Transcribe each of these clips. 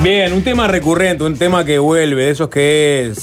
Bien, un tema recurrente, un tema que vuelve, de esos que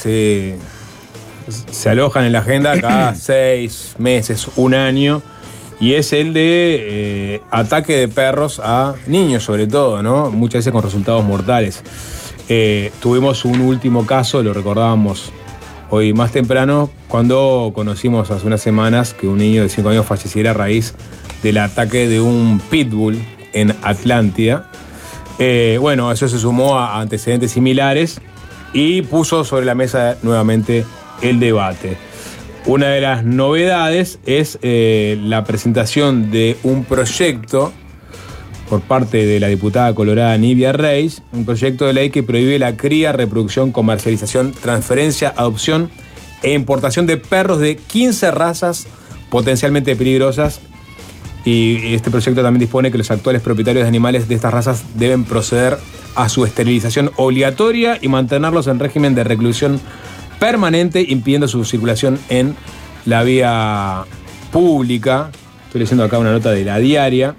se alojan en la agenda cada 6 meses, un año, y es el de ataque de perros a niños, sobre todo, ¿no? Muchas veces con resultados mortales. Tuvimos un último caso, lo recordábamos hoy más temprano, cuando conocimos hace unas semanas que un niño de 5 años falleciera a raíz del ataque de un pitbull en Atlántida. Bueno, eso se sumó a antecedentes similares y puso sobre la mesa nuevamente el debate. Una de las novedades es la presentación de un proyecto por parte de la diputada colorada Nidia Reis, un proyecto de ley que prohíbe la cría, reproducción, comercialización, transferencia, adopción e importación de perros de 15 razas potencialmente peligrosas. Y este proyecto también dispone que los actuales propietarios de animales de estas razas deben proceder a su esterilización obligatoria y mantenerlos en régimen de reclusión permanente, impidiendo su circulación en la vía pública. Estoy leyendo acá una nota de La Diaria,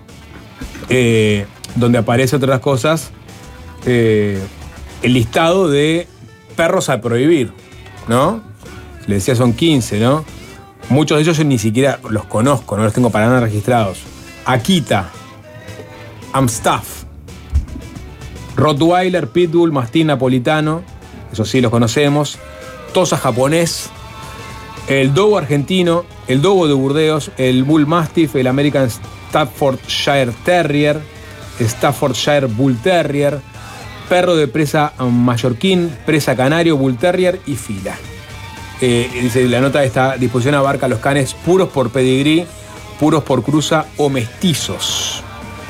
donde aparece, entre otras cosas, el listado de perros a prohibir, ¿no? Le decía, son 15, ¿no? Muchos de ellos yo ni siquiera los conozco, no los tengo para nada registrados. Akita, Amstaff, Rottweiler, Pitbull, Mastín napolitano, eso sí los conocemos, Tosa japonés, el Dogo argentino, el Dogo de Burdeos, el Bull Mastiff, el American Staffordshire Terrier, Staffordshire Bull Terrier, perro de presa mallorquín, presa canario, Bull Terrier y fila. Dice, la nota de esta disposición abarca los canes puros por pedigrí, puros por cruza o mestizos.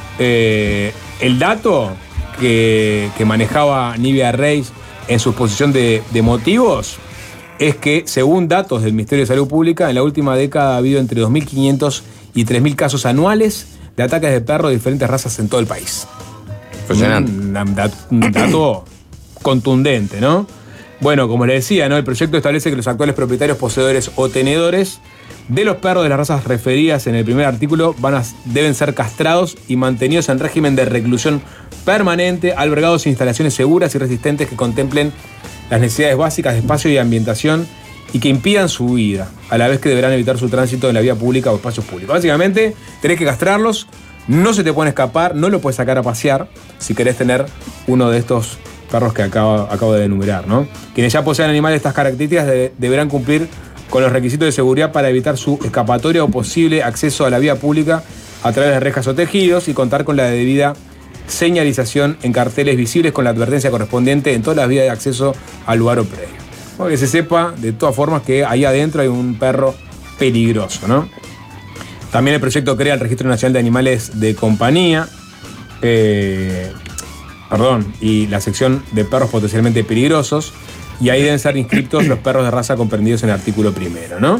El dato que manejaba Nidia Reis en su exposición de motivos es que, según datos del Ministerio de Salud Pública, en la última década ha habido entre 2.500 y 3.000 casos anuales de ataques de perros de diferentes razas en todo el país. Un dato contundente, ¿no? Bueno, como les decía, ¿no? El proyecto establece que los actuales propietarios, poseedores o tenedores de los perros de las razas referidas en el primer artículo deben ser castrados y mantenidos en régimen de reclusión permanente, albergados en instalaciones seguras y resistentes que contemplen las necesidades básicas de espacio y ambientación y que impidan su huida, a la vez que deberán evitar su tránsito en la vía pública o espacios públicos. Básicamente, tenés que castrarlos, no se te pueden escapar, no lo puedes sacar a pasear si querés tener uno de estos perros que acabo de enumerar, ¿no? Quienes ya posean animales de estas características deberán cumplir con los requisitos de seguridad para evitar su escapatoria o posible acceso a la vía pública a través de rejas o tejidos y contar con la debida señalización en carteles visibles con la advertencia correspondiente en todas las vías de acceso al lugar o predio. Para que se sepa, de todas formas, que ahí adentro hay un perro peligroso, ¿no? También el proyecto crea el Registro Nacional de Animales de Compañía, y la sección de perros potencialmente peligrosos, y ahí deben ser inscritos los perros de raza comprendidos en el artículo primero, ¿no?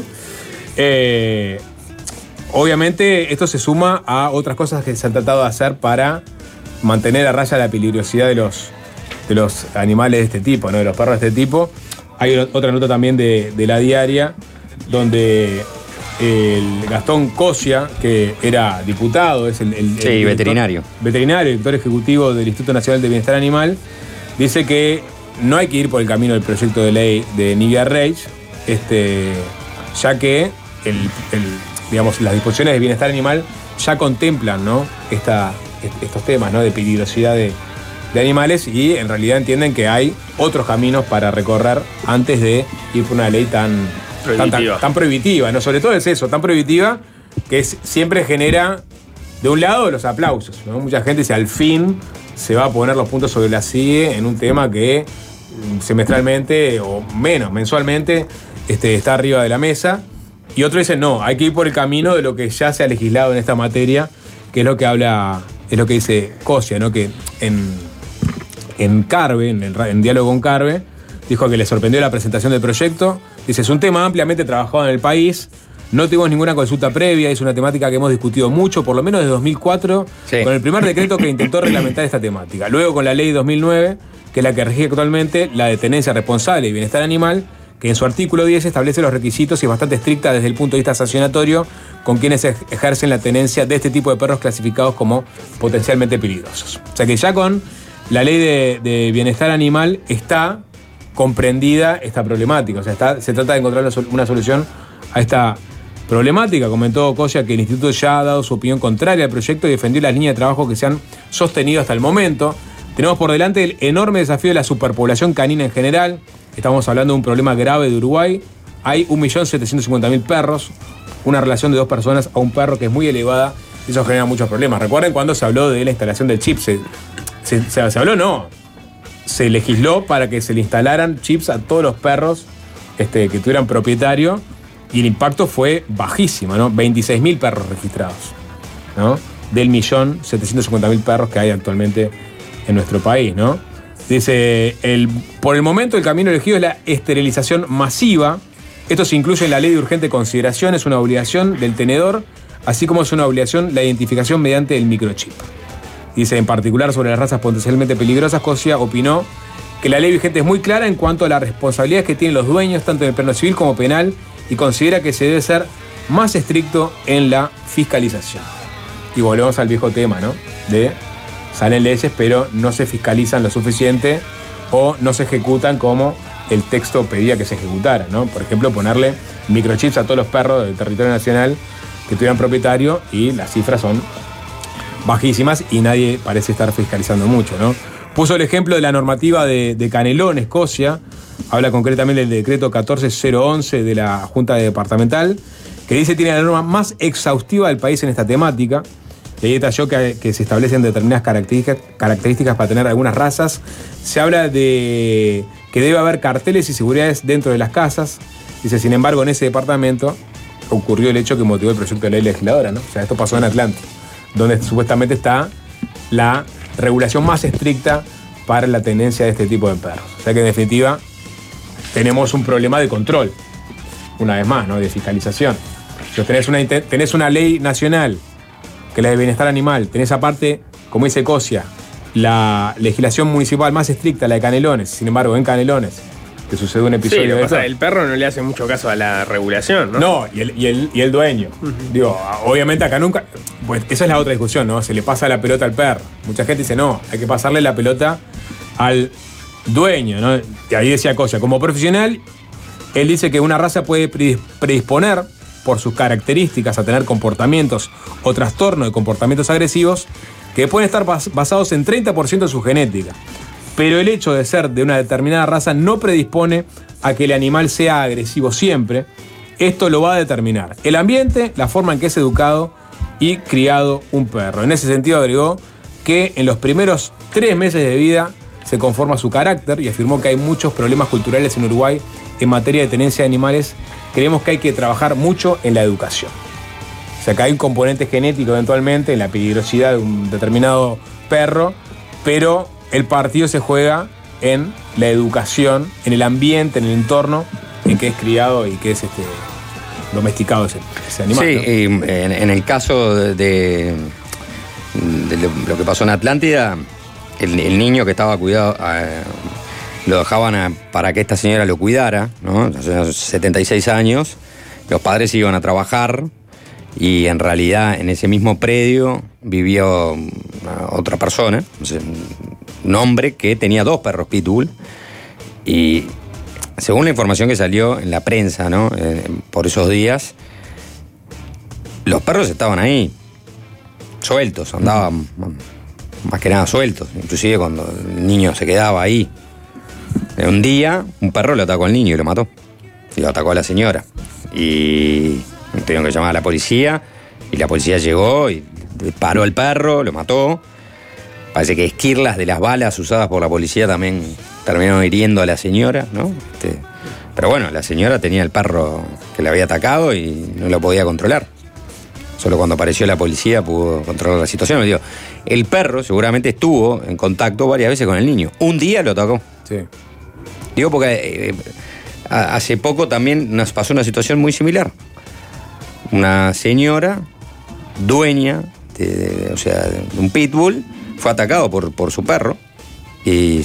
Obviamente esto se suma a otras cosas que se han tratado de hacer para mantener a raya la peligrosidad de los animales de este tipo, ¿no? De los perros de este tipo. Hay otra nota también de La Diaria, donde el Gastón Cosia, que era diputado, es el veterinario, director ejecutivo del Instituto Nacional de Bienestar Animal, dice que no hay que ir por el camino del proyecto de ley de Nidia Reis, ya que las disposiciones de bienestar animal ya contemplan, ¿no? estos temas, ¿no? De peligrosidad de animales, y en realidad entienden que hay otros caminos para recorrer antes de ir por una ley tan prohibitiva, ¿no? Sobre todo es eso, tan prohibitiva, que siempre genera, de un lado, los aplausos, ¿no? Mucha gente dice, al fin se va a poner los puntos sobre la CIE en un tema que semestralmente o menos, mensualmente, está arriba de la mesa. Y otros dicen, no, hay que ir por el camino de lo que ya se ha legislado en esta materia, que es lo que dice Cosia, ¿no? Que en Carve, en diálogo con Carve, dijo que le sorprendió la presentación del proyecto. Dice, es un tema ampliamente trabajado en el país, no tuvimos ninguna consulta previa, es una temática que hemos discutido mucho, por lo menos desde 2004, sí, con el primer decreto que intentó reglamentar esta temática. Luego con la ley 2009, que es la que rige actualmente la de tenencia responsable y bienestar animal, que en su artículo 10 establece los requisitos y es bastante estricta desde el punto de vista sancionatorio con quienes ejercen la tenencia de este tipo de perros clasificados como potencialmente peligrosos. O sea que ya con la ley de bienestar animal está comprendida esta problemática. O sea, se trata de encontrar una solución a esta problemática. Comentó Cosia que el instituto ya ha dado su opinión contraria al proyecto y defendió las líneas de trabajo que se han sostenido hasta el momento. Tenemos por delante el enorme desafío de la superpoblación canina en general. Estamos hablando de un problema grave de Uruguay. Hay 1.750.000 perros, una relación de 2 personas a un perro que es muy elevada y eso genera muchos problemas. Recuerden cuando se habló de la instalación del chip. Se habló, no. Se legisló para que se le instalaran chips a todos los perros que tuvieran propietario y el impacto fue bajísimo, ¿no? 26.000 perros registrados, ¿no? Del 1.750.000 perros que hay actualmente en nuestro país, ¿no? Dice, por el momento el camino elegido es la esterilización masiva. Esto se incluye en la ley de urgente consideración, es una obligación del tenedor, así como es una obligación la identificación mediante el microchip. Dice, en particular sobre las razas potencialmente peligrosas, Cosia opinó que la ley vigente es muy clara en cuanto a las responsabilidades que tienen los dueños, tanto en el plano civil como penal, y considera que se debe ser más estricto en la fiscalización. Y volvemos al viejo tema, ¿no? Salen leyes, pero no se fiscalizan lo suficiente o no se ejecutan como el texto pedía que se ejecutara, ¿no? Por ejemplo, ponerle microchips a todos los perros del territorio nacional que tuvieran propietario y las cifras son bajísimas y nadie parece estar fiscalizando mucho, ¿no? Puso el ejemplo de la normativa de Canelones, Cosia, habla concretamente del decreto 14011 de la Junta Departamental, que dice tiene la norma más exhaustiva del país en esta temática. Y ahí detalló que se establecen determinadas características para tener algunas razas. Se habla de que debe haber carteles y seguridades dentro de las casas. Dice, sin embargo, en ese departamento ocurrió el hecho que motivó el proyecto de ley legisladora, ¿no? O sea, esto pasó en Atlanta, donde supuestamente está la regulación más estricta para la tenencia de este tipo de perros. O sea que en definitiva tenemos un problema de control, una vez más, ¿no? De fiscalización. Si tenés una ley nacional, que es la de bienestar animal, tenés aparte, como dice Cosia, la legislación municipal más estricta, la de Canelones. Sin embargo, en Canelones te sucede un episodio de eso. El perro no le hace mucho caso a la regulación, ¿no? No, y el dueño. Digo, obviamente acá nunca... Pues esa es la otra discusión, ¿no? Se le pasa la pelota al perro. Mucha gente dice, no, hay que pasarle la pelota al dueño, ¿no? Y ahí decía Cosia, como profesional, él dice que una raza puede predisponer por sus características a tener comportamientos o trastornos de comportamientos agresivos que pueden estar basados en 30% de su genética. Pero el hecho de ser de una determinada raza no predispone a que el animal sea agresivo siempre. Esto lo va a determinar el ambiente, la forma en que es educado y criado un perro. En ese sentido agregó que en los primeros 3 meses de vida se conforma su carácter y afirmó que hay muchos problemas culturales en Uruguay en materia de tenencia de animales. Creemos que hay que trabajar mucho en la educación. O sea, que hay un componente genético eventualmente en la peligrosidad de un determinado perro, pero el partido se juega en la educación, en el ambiente, en el entorno en que es criado y que es domesticado ese animal. Sí, ¿no? En el caso de lo que pasó en Atlántida, el niño que estaba cuidado, lo dejaban para que esta señora lo cuidara, ¿no? Hace 76 años, los padres iban a trabajar y en realidad en ese mismo predio vivió otra persona, un hombre que tenía 2 perros pitbull y según la información que salió en la prensa, ¿no? Por esos días, los perros estaban ahí, sueltos, andaban más que nada sueltos, inclusive cuando el niño se quedaba ahí. Un día, un perro le atacó al niño y lo mató. Y lo atacó a la señora. Y tuvieron que llamar a la policía. Y la policía llegó y paró al perro, lo mató. Parece que esquirlas de las balas usadas por la policía también terminaron hiriendo a la señora, ¿no? Pero bueno, la señora tenía el perro que le había atacado y no lo podía controlar. Solo cuando apareció la policía pudo controlar la situación. Digo, el perro seguramente estuvo en contacto varias veces con el niño. Un día lo atacó. Sí. Digo porque hace poco también nos pasó una situación muy similar. Una señora, dueña de un pitbull, fue atacado por su perro y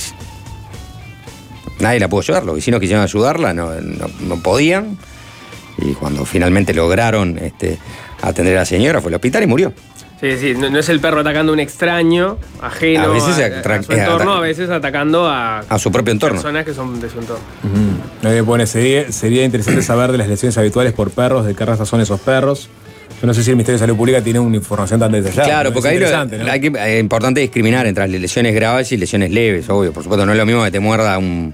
nadie la pudo ayudar. Los vecinos quisieron ayudarla, no podían. Y cuando finalmente lograron atender a la señora, fue al hospital y murió. Sí, no es el perro atacando a un extraño, ajeno A veces a su entorno, a veces atacando a su propio entorno. Personas que son de su entorno. Nadie pone, sería interesante saber de las lesiones habituales por perros, de qué raza son esos perros. Yo no sé si el Ministerio de Salud Pública tiene una información tan detallada. Claro, porque ahí ¿no? es importante discriminar entre las lesiones graves y lesiones leves, obvio. Por supuesto, no es lo mismo que te muerda un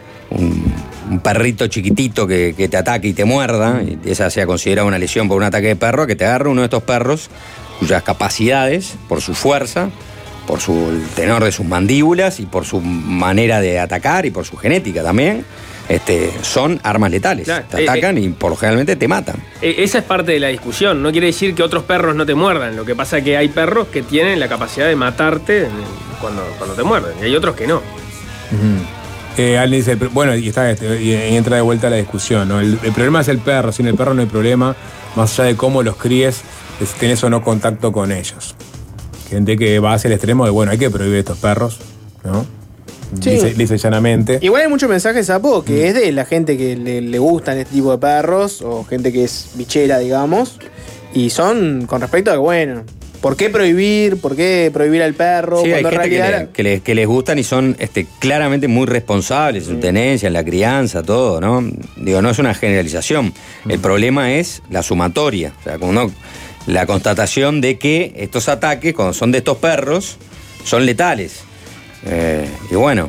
perrito chiquitito que te ataque y te muerda, y esa sea considerada una lesión por un ataque de perro, que te agarre uno de estos perros cuyas capacidades, por su fuerza, por el tenor de sus mandíbulas y por su manera de atacar y por su genética también, son armas letales. Claro, te atacan y generalmente te matan. Esa es parte de la discusión. No quiere decir que otros perros no te muerdan. Lo que pasa es que hay perros que tienen la capacidad de matarte cuando te muerden, y hay otros que no. Alguien dice, bueno, y entra de vuelta la discusión, ¿no? El problema es el perro. Sin el perro no hay problema, más allá de cómo los críes, si tenés o no contacto con ellos. Gente que va hacia el extremo de, bueno, hay que prohibir estos perros, ¿no? Sí. Dice llanamente. Igual hay muchos mensajes, Sapo, que es de la gente que le gustan este tipo de perros, o gente que es bichera, digamos, y son con respecto a que, bueno, ¿por qué prohibir? ¿Por qué prohibir al perro? Sí, hay cuando gente en realidad que les gustan y son claramente muy responsables en su tenencia, en la crianza, todo, ¿no? Digo, no es una generalización. El problema es la sumatoria. O sea, la constatación de que estos ataques, cuando son de estos perros, son letales. Y bueno,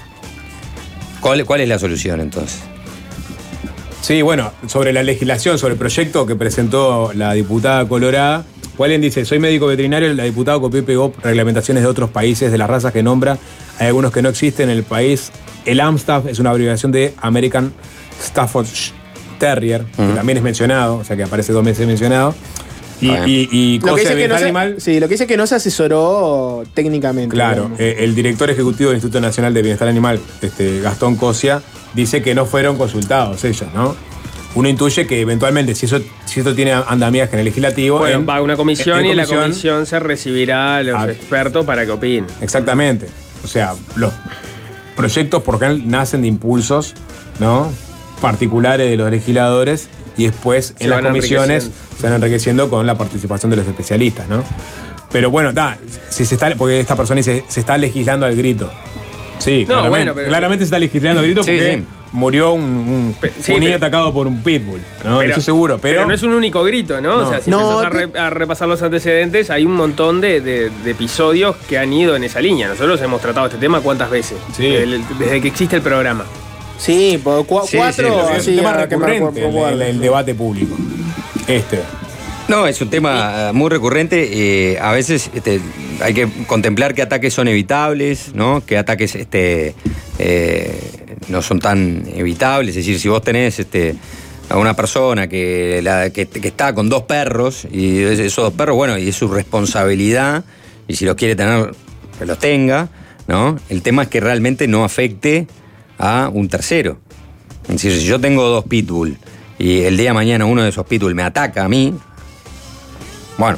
¿cuál es la solución entonces? Sí, bueno, sobre la legislación, sobre el proyecto que presentó la diputada colorada, Wallen dice, soy médico veterinario, la diputada copió y pegó reglamentaciones de otros países, de las razas que nombra, hay algunos que no existen en el país. El AMSTAF es una abreviación de American Staffordshire Terrier, que también es mencionado, o sea que aparece 2 veces mencionado. Y lo que cosa de dice que no bienestar animal. sí, lo que dice es que no se asesoró técnicamente. Claro, el director ejecutivo del Instituto Nacional de Bienestar Animal, Gastón Cosia, dice que no fueron consultados ellos, ¿no? Uno intuye que eventualmente, si esto tiene andamiaje en el legislativo. Bueno, va a una comisión y en la comisión comisión se recibirá a los expertos para que opinen. Exactamente. O sea, los proyectos por general nacen de impulsos, ¿no? Particulares de los legisladores y después en las comisiones se van enriqueciendo con la participación de los especialistas, ¿no? Pero bueno, porque esta persona dice, se está legislando al grito. Sí, no, claramente se está legislando al grito porque murió un niño atacado por un pitbull, ¿no? Eso seguro, pero no es un único grito, ¿no? O sea, si empezás a repasar los antecedentes, hay un montón de episodios que han ido en esa línea. Nosotros hemos tratado este tema ¿cuántas veces? Sí. Desde que existe el programa. Sí, por 4 es un tema recurrente el debate público. No, es un tema muy recurrente. A veces hay que contemplar qué ataques son evitables, ¿no? Qué ataques no son tan evitables. Es decir, si vos tenés a una persona que está con 2 perros, y esos 2 perros, bueno, y es su responsabilidad, y si los quiere tener, que los tenga, ¿no? El tema es que realmente no afecte a un tercero. Es decir, si yo tengo 2 pitbull y el día de mañana uno de esos pitbull me ataca a mí, bueno.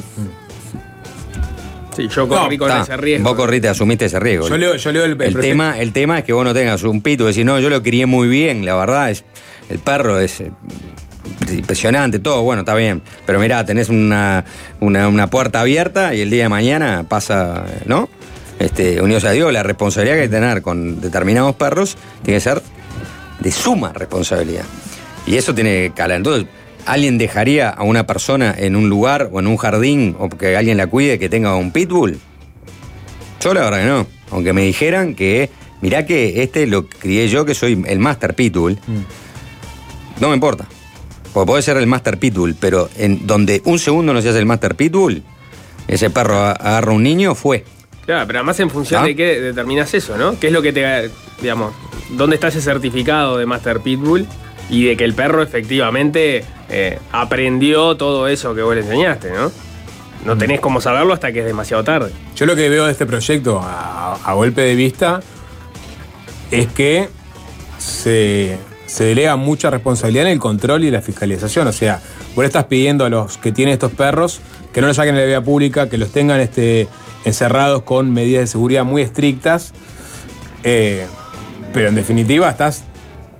Sí, yo corrí con ese riesgo. Vos corriste, asumiste ese riesgo. Yo leo el tema es que vos no tengas un pitbull y decís, no, yo lo crié muy bien, la verdad, el perro es impresionante, todo, bueno, está bien. Pero mirá, tenés una puerta abierta y el día de mañana pasa, ¿no? Unidos a Dios, la responsabilidad que hay que tener con determinados perros tiene que ser de suma responsabilidad. Y eso tiene que calar. Entonces, ¿alguien dejaría a una persona en un lugar o en un jardín o que alguien la cuide que tenga un pitbull? Yo la verdad que no. Aunque me dijeran que, mirá que lo crié yo, que soy el master pitbull, no me importa. Porque puede ser el master pitbull, pero en donde un segundo no se hace el master pitbull, ese perro agarra a un niño, fue. Claro, pero además en función de qué determinás eso, ¿no? ¿Qué es lo que digamos, dónde está ese certificado de Master Pitbull y de que el perro efectivamente aprendió todo eso que vos le enseñaste, ¿no? No tenés cómo saberlo hasta que es demasiado tarde. Yo lo que veo de este proyecto a golpe de vista es que se delega mucha responsabilidad en el control y la fiscalización. O sea, vos le estás pidiendo a los que tienen estos perros que no los saquen de la vía pública, que los tengan encerrados con medidas de seguridad muy estrictas, pero en definitiva estás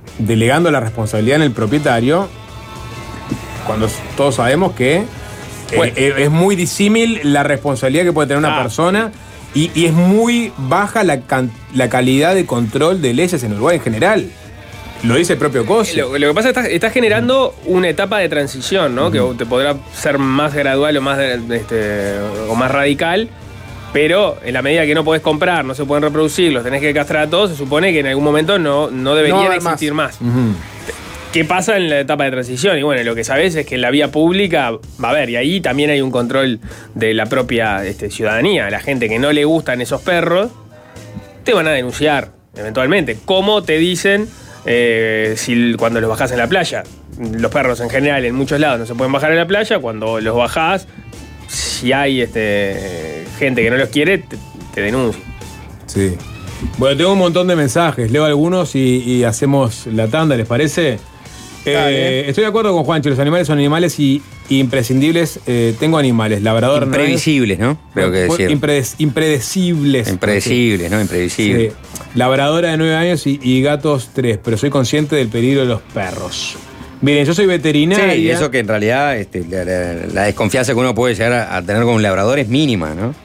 delegando la responsabilidad en el propietario cuando todos sabemos que Es muy disímil la responsabilidad que puede tener una persona y es muy baja la calidad de control de leyes en Uruguay en general. Lo dice el propio Cosi. Lo que pasa es que está generando una etapa de transición, ¿no? Que te podrá ser más gradual o más radical, pero en la medida que no podés comprar, no se pueden reproducir, los tenés que castrar a todos, se supone que en algún momento no deberían existir más. ¿Qué pasa en la etapa de transición? Y bueno, lo que sabés es que en la vía pública va a haber, y ahí también hay un control de la propia ciudadanía. La gente que no le gustan esos perros, te van a denunciar eventualmente. ¿Cómo te dicen cuando los bajás en la playa? Los perros en general en muchos lados no se pueden bajar en la playa. Cuando los bajás, si hay gente que no los quiere, te denuncia. Sí. Bueno, tengo un montón de mensajes. Leo algunos y hacemos la tanda, ¿les parece? Estoy de acuerdo con Juancho, los animales son animales y imprescindibles. Tengo animales, labrador. Imprevisibles, ¿no? Creo que decir. Impredecibles. Impredecibles, ¿no? Imprevisibles. Sí. Labradora de 9 años y gatos 3, pero soy consciente del peligro de los perros. Miren, yo soy veterinaria. Sí, y eso que en realidad la desconfianza que uno puede llegar a tener con un labrador es mínima, ¿no?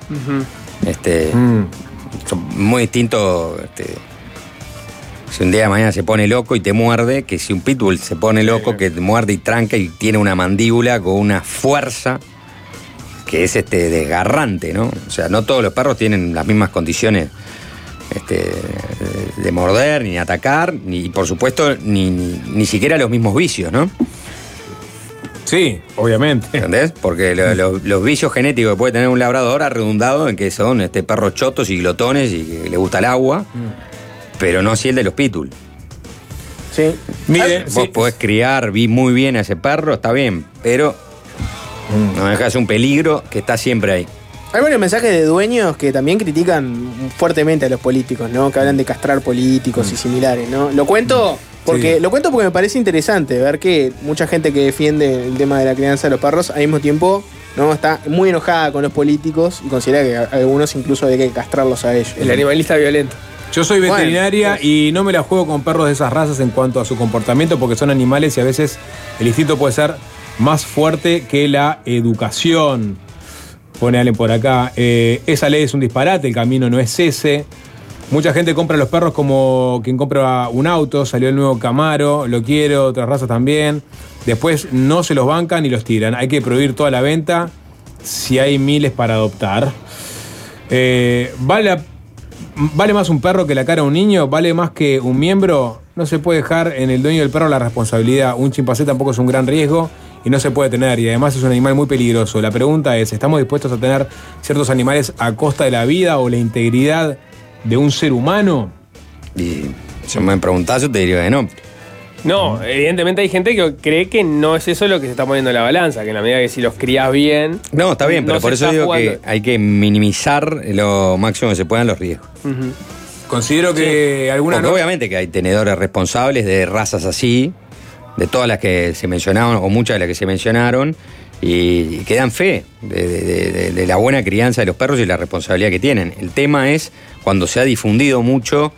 Son muy distintos. Si un día de mañana se pone loco y te muerde, que si un pitbull se pone loco, que te muerde y tranca y tiene una mandíbula con una fuerza que es desgarrante, ¿no? O sea, no todos los perros tienen las mismas condiciones de morder, ni atacar, ni por supuesto, ni siquiera los mismos vicios, ¿no? Sí, obviamente. ¿Entendés? Porque los vicios genéticos que puede tener un labrador ha redundado en que son perros chotos y glotones y que le gusta el agua, pero no así el de los pitbull. Sí. Mire, vos podés criar muy bien a ese perro, está bien, pero no dejas un peligro que está siempre ahí. Hay varios mensajes de dueños que también critican fuertemente a los políticos, ¿no? Que hablan de castrar políticos y similares, ¿no? Lo cuento porque me parece interesante ver que mucha gente que defiende el tema de la crianza de los perros al mismo tiempo, ¿no? Está muy enojada con los políticos y considera que algunos incluso hay que castrarlos a ellos. El animalista violento. Yo soy veterinaria y no me la juego con perros de esas razas en cuanto a su comportamiento porque son animales y a veces el instinto puede ser más fuerte que la educación. Pone Allen por acá. Esa ley es un disparate, el camino no es ese. Mucha gente compra los perros como quien compra un auto. Salió el nuevo Camaro, lo quiero, otras razas también. Después no se los bancan y los tiran. Hay que prohibir toda la venta si hay miles para adoptar. ¿Vale más un perro que la cara de un niño? ¿Vale más que un miembro? No se puede dejar en el dueño del perro la responsabilidad. Un chimpancé tampoco es un gran riesgo y no se puede tener, y además es un animal muy peligroso. La pregunta es, ¿estamos dispuestos a tener ciertos animales a costa de la vida o la integridad de un ser humano? Y si me preguntás, yo te diría que no. No, evidentemente hay gente que cree que no es eso lo que se está poniendo en la balanza, que en la medida que si los crías bien... No, está bien, pero por eso digo que hay que minimizar lo máximo que se puedan los riesgos. Considero que algunas... Porque obviamente que hay tenedores responsables de razas así, de todas las que se mencionaron, o muchas de las que se mencionaron, y que dan fe de la buena crianza de los perros y la responsabilidad que tienen. El tema es cuando se ha difundido mucho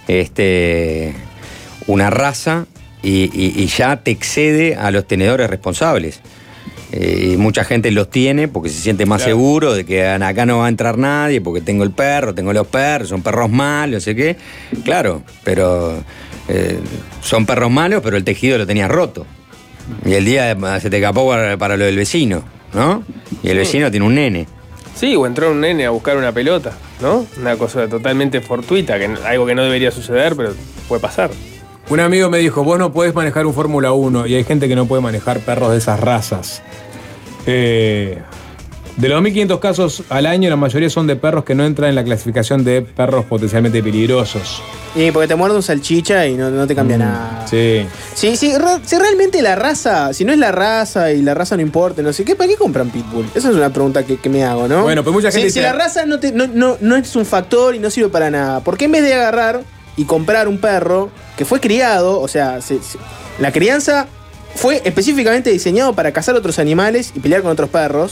una raza y ya te excede a los tenedores responsables. Y mucha gente los tiene porque se siente más seguro de que acá no va a entrar nadie, porque tengo el perro, tengo los perros, son perros malos, no sé qué. Claro, pero son perros malos, pero el tejido lo tenías roto. Y el día se te escapó para lo del vecino, ¿no? Y el vecino tiene un nene. Sí, o entró un nene a buscar una pelota, ¿no? Una cosa totalmente fortuita, algo que no debería suceder, pero puede pasar. Un amigo me dijo, vos no podés manejar un Fórmula 1 y hay gente que no puede manejar perros de esas razas. De los 2.500 casos al año, la mayoría son de perros que no entran en la clasificación de perros potencialmente peligrosos. Y porque te muerde un salchicha y no te cambia nada. Sí. Si realmente la raza, si no es la raza y la raza no importa, no sé qué, ¿para qué compran pitbull? Esa es una pregunta que me hago, ¿no? Bueno, pues mucha gente si la raza no es un factor y no sirve para nada, ¿por qué en vez de agarrar y comprar un perro que fue criado, o sea, la crianza fue específicamente diseñado para cazar otros animales y pelear con otros perros?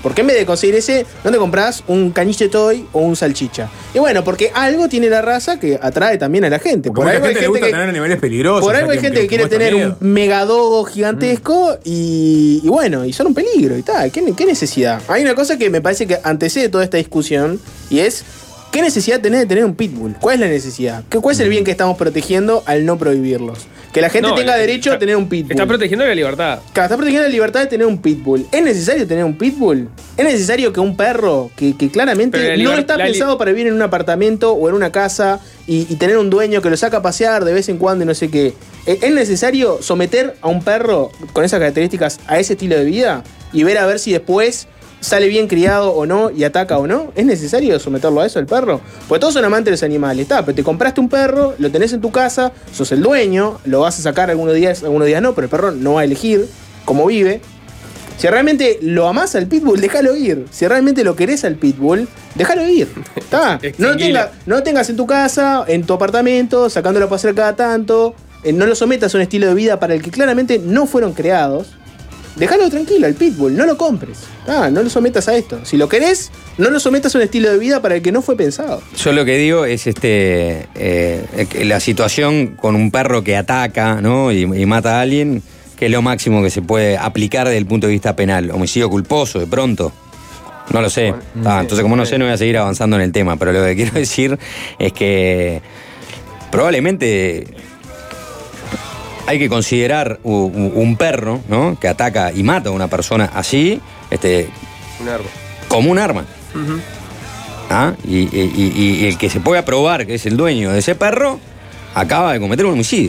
¿Por qué en vez de conseguir ese, no te compras un caniche toy o un salchicha? Y bueno, porque algo tiene la raza que atrae también a la gente. Por algo hay gente que le gusta tener animales peligrosos. Por algo hay gente que quiere tener un megadogo gigantesco y bueno, y son un peligro y tal. ¿Qué necesidad? Hay una cosa que me parece que antecede toda esta discusión y es ¿qué necesidad tenés de tener un pitbull? ¿Cuál es la necesidad? ¿Cuál es el bien que estamos protegiendo al no prohibirlos? Que la gente tenga derecho a tener un pitbull. Está protegiendo la libertad. Claro, está protegiendo la libertad de tener un pitbull. ¿Es necesario tener un pitbull? ¿Es necesario que un perro que claramente no está pensado para vivir en un apartamento o en una casa y tener un dueño que lo saca a pasear de vez en cuando y no sé qué? ¿Es necesario someter a un perro con esas características a ese estilo de vida y ver a ver si después sale bien criado o no y ataca o no? ¿Es necesario someterlo a eso, el perro? Porque todos son amantes de los animales, pero te compraste un perro, lo tenés en tu casa, sos el dueño, lo vas a sacar algunos días no, pero el perro no va a elegir cómo vive. Si realmente lo amás al pitbull, déjalo ir. Si realmente lo querés al pitbull, déjalo ir. No lo tengas en tu casa, en tu apartamento, sacándolo a pasear cada tanto. No lo sometas a un estilo de vida para el que claramente no fueron creados. Déjalo tranquilo, al pitbull, no lo compres. No lo sometas a esto. Si lo querés, no lo sometas a un estilo de vida para el que no fue pensado. Yo lo que digo es la situación con un perro que ataca, ¿no? y mata a alguien, que es lo máximo que se puede aplicar desde el punto de vista penal. Homicidio culposo, de pronto. No lo sé. Entonces, como no sé, no voy a seguir avanzando en el tema. Pero lo que quiero decir es que probablemente hay que considerar un perro, ¿no? Que ataca y mata a una persona así, un arma. Como un arma. Uh-huh. Y el que se pueda probar que es el dueño de ese perro acaba de cometer un homicidio.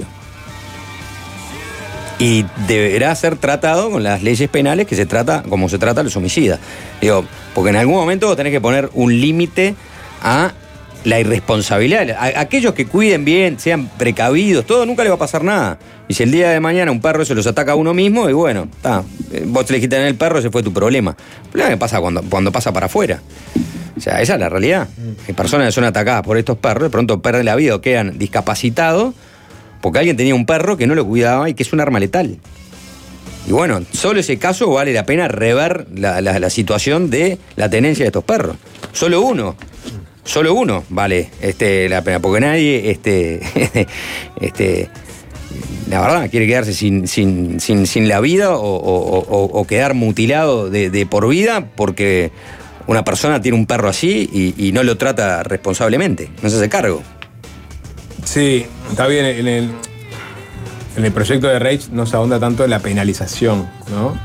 Y deberá ser tratado con las leyes penales como se trata a los homicidas. Digo, porque en algún momento vos tenés que poner un límite a la irresponsabilidad. Aquellos que cuiden bien, sean precavidos, todo, nunca le va a pasar nada. Y si el día de mañana un perro se los ataca a uno mismo, y bueno, vos te le quitas en el perro, ese fue tu problema. El problema que pasa cuando pasa para afuera. O sea, esa es la realidad. Hay personas que son atacadas por estos perros, de pronto pierden la vida o quedan discapacitados porque alguien tenía un perro que no lo cuidaba y que es un arma letal. Y bueno, solo ese caso vale la pena rever la situación de la tenencia de estos perros. Solo uno vale la pena, porque nadie la verdad quiere quedarse sin la vida o quedar mutilado de por vida porque una persona tiene un perro así y no lo trata responsablemente, no se hace cargo. Sí, está bien, en el proyecto de Reich no se ahonda tanto en la penalización, ¿no?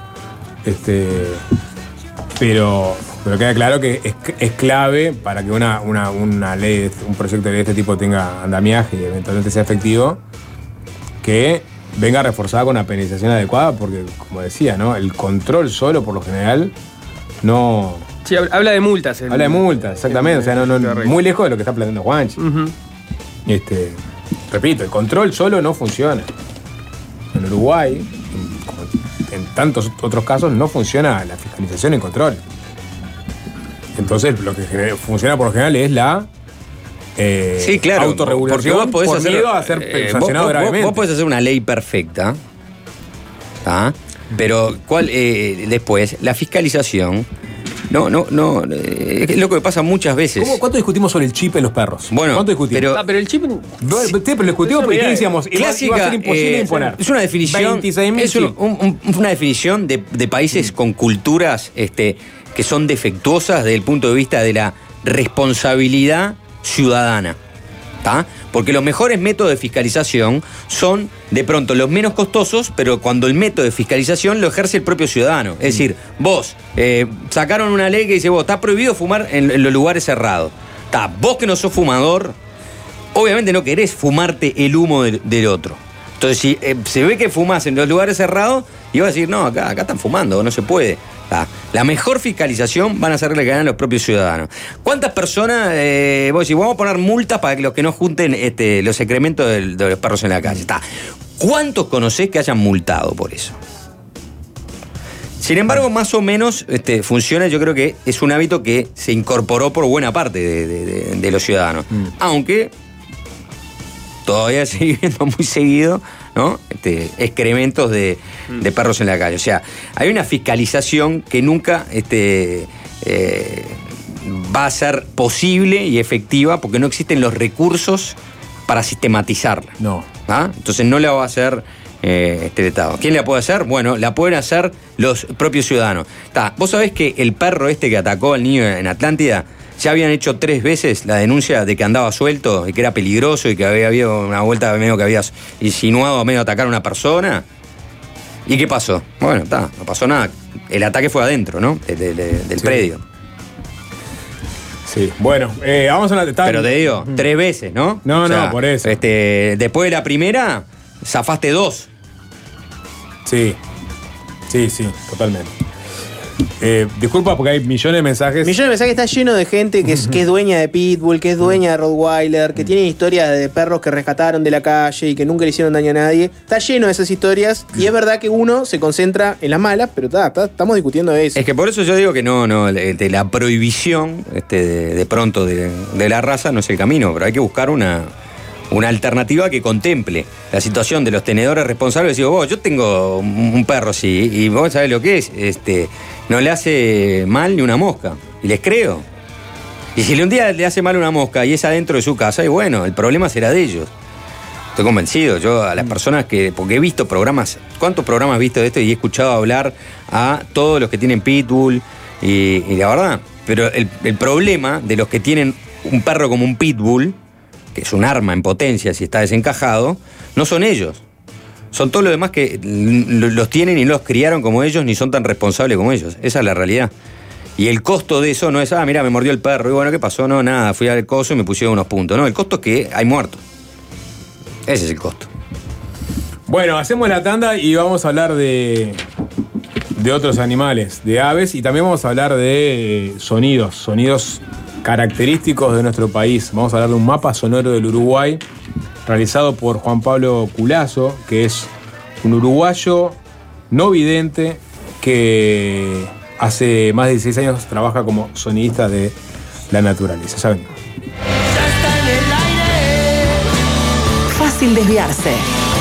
Pero queda claro que es clave para que una ley, un proyecto de ley de este tipo tenga andamiaje y eventualmente sea efectivo, que venga reforzada con una penalización adecuada, porque, como decía, ¿no? El control solo, por lo general, no... Sí, habla de multas. Habla de multas, exactamente. O sea, no, muy lejos de lo que está planteando Juanchi. Uh-huh. Repito, el control solo no funciona. En Uruguay, como en tantos otros casos, no funciona la fiscalización y el control. Entonces, lo que funciona por lo general es la sí, claro, autorregulación, vos podés por miedo a ser sancionado gravemente. Vos podés hacer una ley perfecta, pero después, la fiscalización... No, es lo que pasa muchas veces. ¿Cuánto discutimos sobre el chip en los perros? Bueno, ¿cuánto discutimos? Pero el chip... pero lo discutimos porque decíamos, clásica, iba a ser imposible imponer. Es una definición, una definición de países con culturas que son defectuosas desde el punto de vista de la responsabilidad ciudadana. Porque los mejores métodos de fiscalización son, de pronto, los menos costosos, pero cuando el método de fiscalización lo ejerce el propio ciudadano. Es decir, vos, sacaron una ley que dice, está prohibido fumar en los lugares cerrados. Vos que no sos fumador, obviamente no querés fumarte el humo del otro. Entonces, si se ve que fumás en los lugares cerrados, y vas a decir, no, acá están fumando, no se puede. La mejor fiscalización van a ser la que ganan los propios ciudadanos. ¿Cuántas personas, vos decís, vamos a poner multas para que los que no junten los excrementos de los perros en la calle? ¿Cuántos conocés que hayan multado por eso? Sin embargo, más o menos funciona. Yo creo que es un hábito que se incorporó por buena parte de los ciudadanos. Aunque todavía sigue viendo muy seguido, ¿no? Excrementos de de perros en la calle. O sea, hay una fiscalización que nunca va a ser posible y efectiva porque no existen los recursos para sistematizarla. No. ¿Ah? Entonces no la va a hacer este Estado. ¿Quién la puede hacer? Bueno, la pueden hacer los propios ciudadanos. Vos sabés que el perro que atacó al niño en Atlántida, ya habían hecho 3 veces la denuncia de que andaba suelto y que era peligroso y que había habido una vuelta medio que había insinuado medio atacar a una persona. ¿Y qué pasó? Bueno, no pasó nada. El ataque fue adentro, ¿no? Del predio. Sí, bueno, vamos a la... Pero te digo, 3 veces, ¿no? No, por eso. Después de la primera, zafaste 2. Sí, totalmente. Disculpa porque hay millones de mensajes. Millones de mensajes, está lleno de gente que es dueña de Pitbull, que es dueña de Rottweiler, que tiene historias de perros que rescataron de la calle y que nunca le hicieron daño a nadie. Está lleno de esas historias y es verdad que uno se concentra en las malas, pero estamos discutiendo eso. Es que por eso yo digo que no la prohibición de pronto de la raza no es el camino, pero hay que buscar una alternativa que contemple la situación de los tenedores responsables. Digo, vos, yo tengo un perro así, y vos sabés lo que es, no le hace mal ni una mosca, y les creo. Y si un día le hace mal una mosca y es adentro de su casa, y bueno, el problema será de ellos. Estoy convencido, yo a las personas porque he visto programas, ¿cuántos programas he visto de esto? Y he escuchado hablar a todos los que tienen Pitbull, y la verdad, pero el problema de los que tienen un perro como un Pitbull, que es un arma en potencia si está desencajado, no son ellos. Son todos los demás que los tienen y no los criaron como ellos ni son tan responsables como ellos. Esa es la realidad. Y el costo de eso no es, mira, me mordió el perro, y bueno, ¿qué pasó? No, nada, fui al coso y me pusieron unos puntos. No, el costo es que hay muertos. Ese es el costo. Bueno, hacemos la tanda y vamos a hablar de otros animales, de aves, y también vamos a hablar de sonidos característicos de nuestro país. Vamos a hablar de un mapa sonoro del Uruguay realizado por Juan Pablo Culazo, que es un uruguayo no vidente que hace más de 16 años trabaja como sonidista de la naturaleza. ¿Saben? Fácil desviarse.